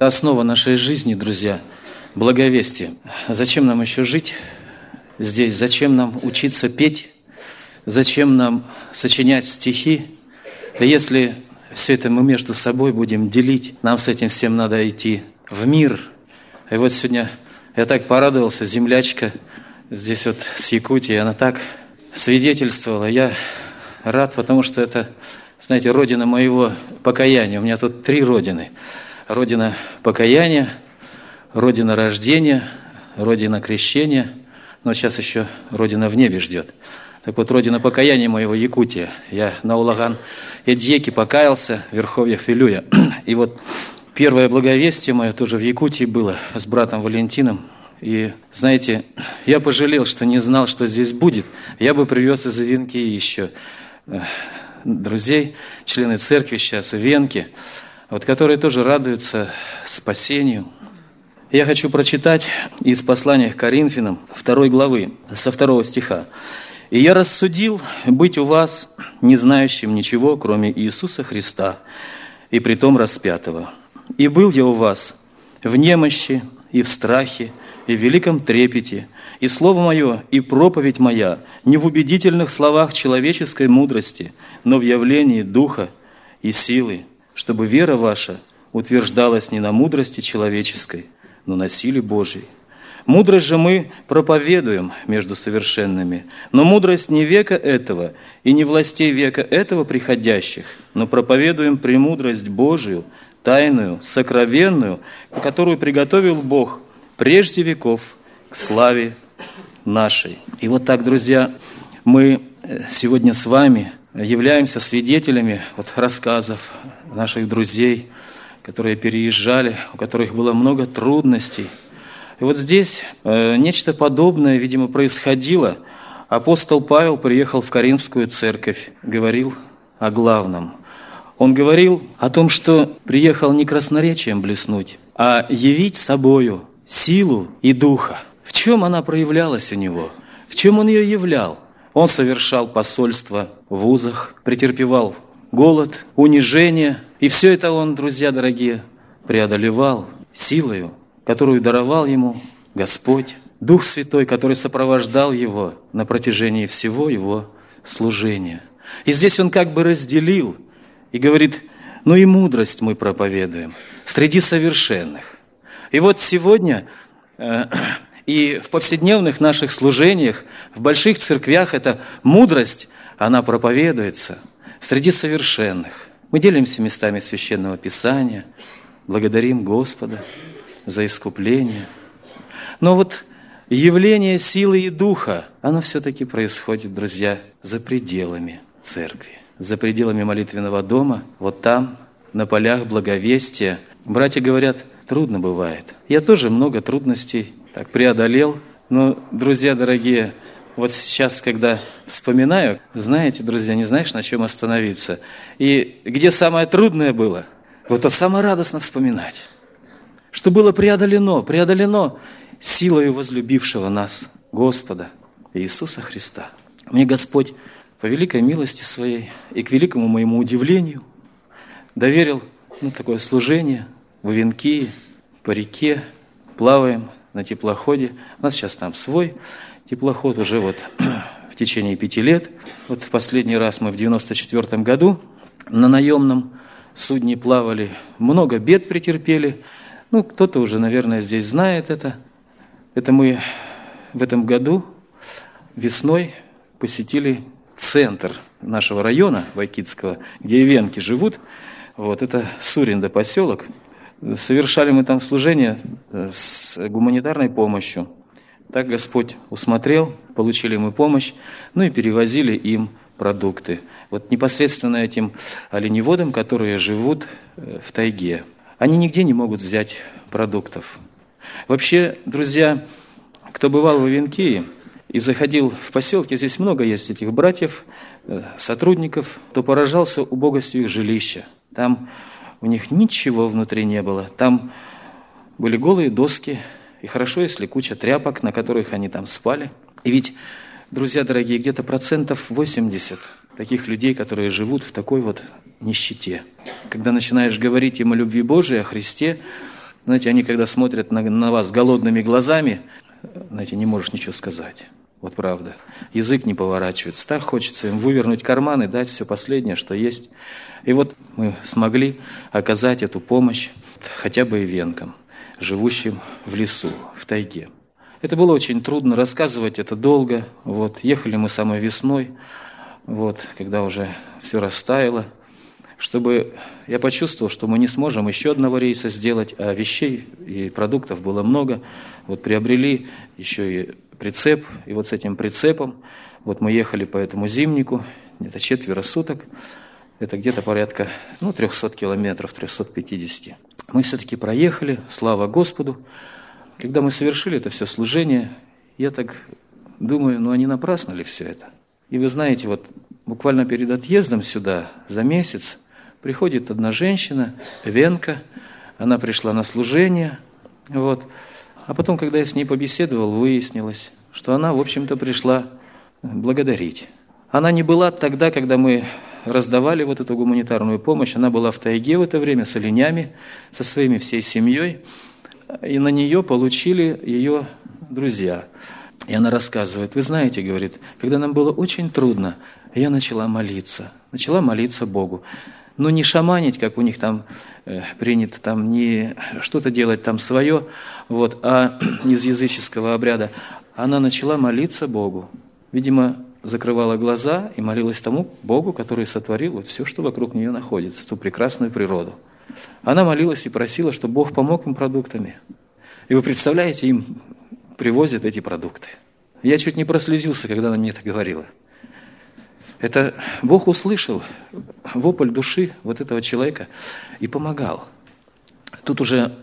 Основа нашей жизни, друзья, благовестие. Зачем нам еще жить здесь? Зачем нам учиться петь? Зачем нам сочинять стихи? Если все это мы между собой будем делить, нам с этим всем надо идти в мир. И вот сегодня я так порадовался, землячка здесь вот с Якутии, она так свидетельствовала. Я рад, потому что это, знаете, родина моего покаяния. У меня тут 3 родины. Родина покаяния, родина рождения, родина крещения. Но сейчас еще родина в небе ждет. Так вот, родина покаяния моего Якутия. Я на Улаган Эдьеке покаялся, в верховьях Вилюя. И вот первое благовестие мое тоже в Якутии было с братом Валентином. И, знаете, я пожалел, что не знал, что здесь будет. Я бы привез из Венки еще друзей, члены церкви сейчас, Венки, вот, которые тоже радуются спасению. Я хочу прочитать из послания к Коринфянам 2 главы, со 2 стиха. «И я рассудил быть у вас не знающим ничего, кроме Иисуса Христа, и притом распятого. И был я у вас в немощи, и в страхе, и в великом трепете, и слово мое, и проповедь моя не в убедительных словах человеческой мудрости, но в явлении духа и силы, чтобы вера ваша утверждалась не на мудрости человеческой, но на силе Божией. Мудрость же мы проповедуем между совершенными, но мудрость не века этого и не властей века этого приходящих, но проповедуем премудрость Божию, тайную, сокровенную, которую приготовил Бог прежде веков к славе нашей». И вот так, друзья, мы сегодня с вами являемся свидетелями рассказов наших друзей, которые переезжали, у которых было много трудностей. И вот здесь нечто подобное, видимо, происходило. Апостол Павел приехал в Коринфскую церковь, говорил о главном. Он говорил о том, что приехал не красноречием блеснуть, а явить собою силу и духа. В чем она проявлялась у него? В чем он ее являл? Он совершал посольство в вузах, претерпевал голод, унижение. И все это он, друзья дорогие, преодолевал силою, которую даровал ему Господь, Дух Святой, который сопровождал его на протяжении всего его служения. И здесь он как бы разделил и говорит: ну и мудрость мы проповедуем среди совершенных. И вот сегодня и в повседневных наших служениях, в больших церквях эта мудрость, она проповедуется среди совершенных. Мы делимся местами Священного Писания, благодарим Господа за искупление. Но вот явление силы и духа, оно все-таки происходит, друзья, за пределами церкви, за пределами молитвенного дома, вот там, на полях благовестия. Братья говорят, трудно бывает. Я тоже много трудностей так преодолел, но, друзья дорогие, вот сейчас, когда вспоминаю, знаете, друзья, не знаешь, на чем остановиться. И где самое трудное было, вот то самое радостно вспоминать. Что было преодолено силою возлюбившего нас Господа Иисуса Христа. Мне Господь по великой милости Своей и к великому моему удивлению доверил такое служение в Венкии, по реке, плаваем на теплоходе. У нас сейчас там свой теплоход уже в течение 5 лет. В последний раз мы в 94 году на наемном судне плавали, много бед претерпели. Кто-то уже, наверное, здесь знает это. Это мы в этом году весной посетили центр нашего района Вайкитского, где венки живут. Это Суринда поселок. Совершали мы там служение с гуманитарной помощью. Так Господь усмотрел, получили мы помощь, и перевозили им продукты. Непосредственно этим оленеводам, которые живут в тайге. Они нигде не могут взять продуктов. Вообще, друзья, кто бывал в Венкии и заходил в поселке, здесь много есть этих братьев, сотрудников, то поражался убогостью их жилища. Там у них ничего внутри не было. Там были голые доски, и хорошо, если куча тряпок, на которых они там спали. И ведь, друзья дорогие, где-то 80% таких людей, которые живут в такой нищете. Когда начинаешь говорить им о любви Божией, о Христе, Знаете, они когда смотрят на вас голодными глазами, знаете, не можешь ничего сказать. Вот правда. Язык не поворачивается. Так хочется им вывернуть карман и дать все последнее, что есть. И вот мы смогли оказать эту помощь хотя бы и венкам, живущим в лесу, в тайге. Это было очень трудно, рассказывать это долго. Вот. Ехали мы самой весной, вот, когда уже все растаяло, чтобы я почувствовал, что мы не сможем еще одного рейса сделать, а вещей и продуктов было много. Вот приобрели еще и прицеп, и вот с этим прицепом вот мы ехали по этому зимнику, где-то 4 суток, это где-то порядка 300 километров, 350. Мы все-таки проехали, слава Господу. Когда мы совершили это все служение, я так думаю, а не напрасно ли все это? И вы знаете, вот буквально перед отъездом сюда, за месяц, приходит одна женщина, венка, она пришла на служение, вот. А потом, когда я с ней побеседовал, выяснилось, что она, в общем-то, пришла благодарить. Она не была тогда, когда мы раздавали вот эту гуманитарную помощь, она была в тайге в это время с оленями, со своими всей семьей, и на нее получили ее друзья. И она рассказывает, вы знаете, говорит, когда нам было очень трудно, я начала молиться Богу. Но не шаманить, как у них там принято, там не что-то делать там свое, вот, а из языческого обряда. Она начала молиться Богу. Видимо, закрывала глаза и молилась тому Богу, который сотворил вот все, что вокруг нее находится, ту прекрасную природу. Она молилась и просила, чтобы Бог помог им продуктами. И вы представляете, им привозят эти продукты. Я чуть не прослезился, когда она мне это говорила. Это Бог услышал вопль души вот этого человека и помогал. Тут уже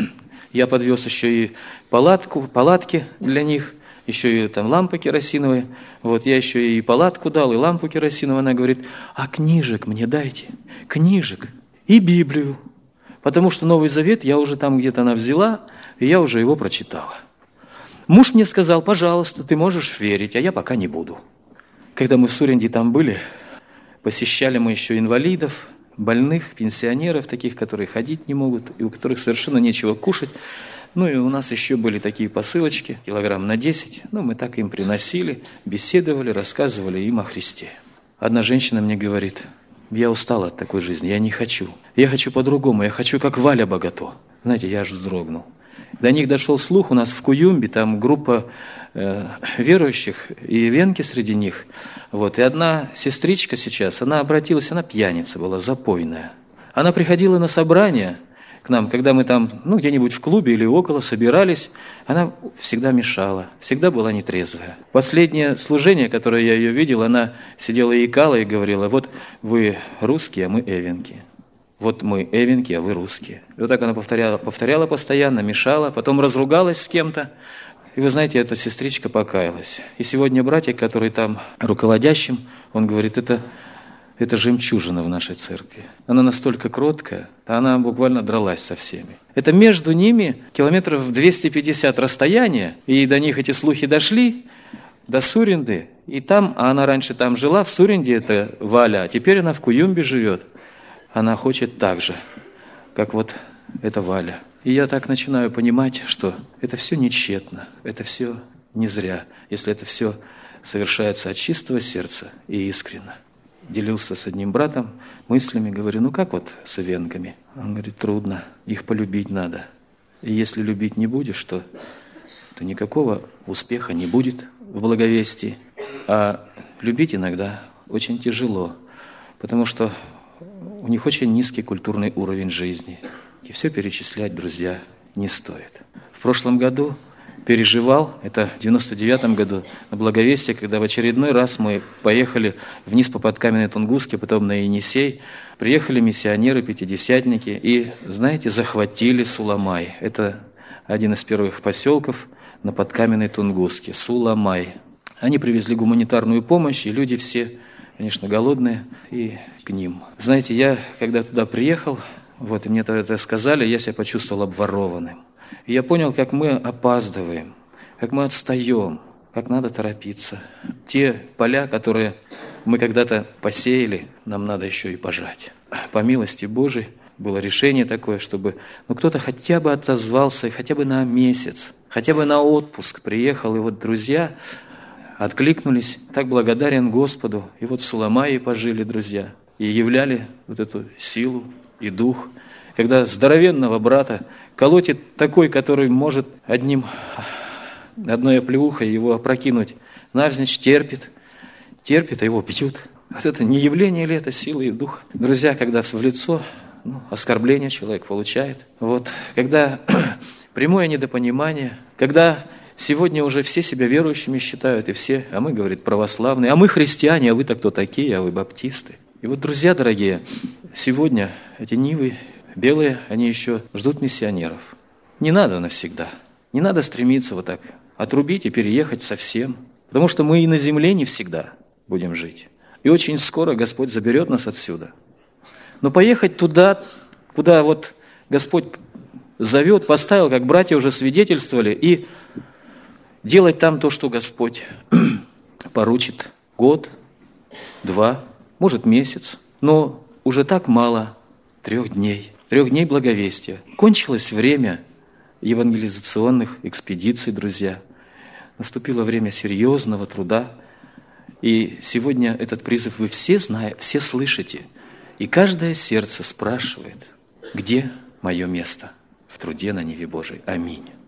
я подвез еще и палатки для них, еще и там лампы керосиновые. Вот я еще и палатку дал, и лампу керосиновую. Она говорит, а книжек мне дайте, книжек и Библию. Потому что Новый Завет я уже там где-то она взяла, и я уже его прочитала. Муж мне сказал, пожалуйста, ты можешь верить, а я пока не буду. Когда мы в Суринде там были, посещали мы еще инвалидов, больных, пенсионеров, таких, которые ходить не могут, и у которых совершенно нечего кушать. И у нас еще были такие посылочки, килограмм на 10. Мы так им приносили, беседовали, рассказывали им о Христе. Одна женщина мне говорит, я устала от такой жизни, я не хочу. Я хочу по-другому, я хочу как Валя Богато. Знаете, я аж вздрогнул. До них дошел слух, у нас в Куюмбе там группа верующих и венки среди них. Вот. И одна сестричка сейчас, она обратилась, она пьяница была, запойная. Она приходила на собрание к нам, когда мы там, где-нибудь в клубе или около собирались, она всегда мешала, всегда была нетрезвая. Последнее служение, которое я ее видел, она сидела и икала и говорила, вот вы русские, а мы эвенки. Вот мы эвенки, а вы русские. И вот так она повторяла постоянно, мешала, потом разругалась с кем-то. И вы знаете, эта сестричка покаялась. И сегодня братик, который там руководящим, он говорит, это жемчужина в нашей церкви. Она настолько кроткая, она буквально дралась со всеми. Это между ними километров 250 расстояния, и до них эти слухи дошли, до Суринды. И там, а она раньше там жила, в Суринде это Валя, а теперь она в Куюмбе живет. Она хочет так же, как вот эта Валя. И я так начинаю понимать, что это все не тщетно, это все не зря, если это все совершается от чистого сердца и искренно. Делился с одним братом мыслями, говорю, как вот с венками? Он говорит, трудно, их полюбить надо. И если любить не будешь, то никакого успеха не будет в благовестии. А любить иногда очень тяжело, потому что у них очень низкий культурный уровень жизни. И все перечислять, друзья, не стоит. В прошлом году переживал, это в 99-м году, на Благовестие, когда в очередной раз мы поехали вниз по Подкаменной Тунгуске, потом на Енисей. Приехали миссионеры, пятидесятники, и, знаете, захватили Суламай. Это один из первых поселков на Подкаменной Тунгуске, Суламай. Они привезли гуманитарную помощь, и люди все, конечно, голодные, и к ним. Знаете, я, когда туда приехал, и мне это сказали, я себя почувствовал обворованным. И я понял, как мы опаздываем, как мы отстаем, как надо торопиться. Те поля, которые мы когда-то посеяли, нам надо еще и пожать. По милости Божией, было решение такое, чтобы кто-то хотя бы отозвался, хотя бы на месяц, хотя бы на отпуск приехал. И вот друзья откликнулись, так благодарен Господу. И вот в Суламае пожили друзья и являли вот эту силу и дух. Когда здоровенного брата колотит такой, который может одной оплеухой его опрокинуть навзничь, терпит, а его бьют. Вот это не явление ли это силы и дух? Друзья, когда в лицо оскорбление человек получает, когда прямое недопонимание, когда сегодня уже все себя верующими считают, и все, а мы, говорит, православные, а мы христиане, а вы-то кто такие, а вы баптисты. И вот, друзья дорогие, сегодня эти нивы белые, они еще ждут миссионеров. Не надо навсегда, не надо стремиться вот так отрубить и переехать совсем, потому что мы и на земле не всегда будем жить. И очень скоро Господь заберет нас отсюда. Но поехать туда, куда вот Господь зовет, поставил, как братья уже свидетельствовали, и делать там то, что Господь поручит. Год, 2, может месяц, но уже так мало 3 дней. 3 дней благовестия. Кончилось время евангелизационных экспедиций, друзья. Наступило время серьезного труда. И сегодня этот призыв вы все знаете, все слышите. И каждое сердце спрашивает, где мое место в труде на ниве Божией. Аминь.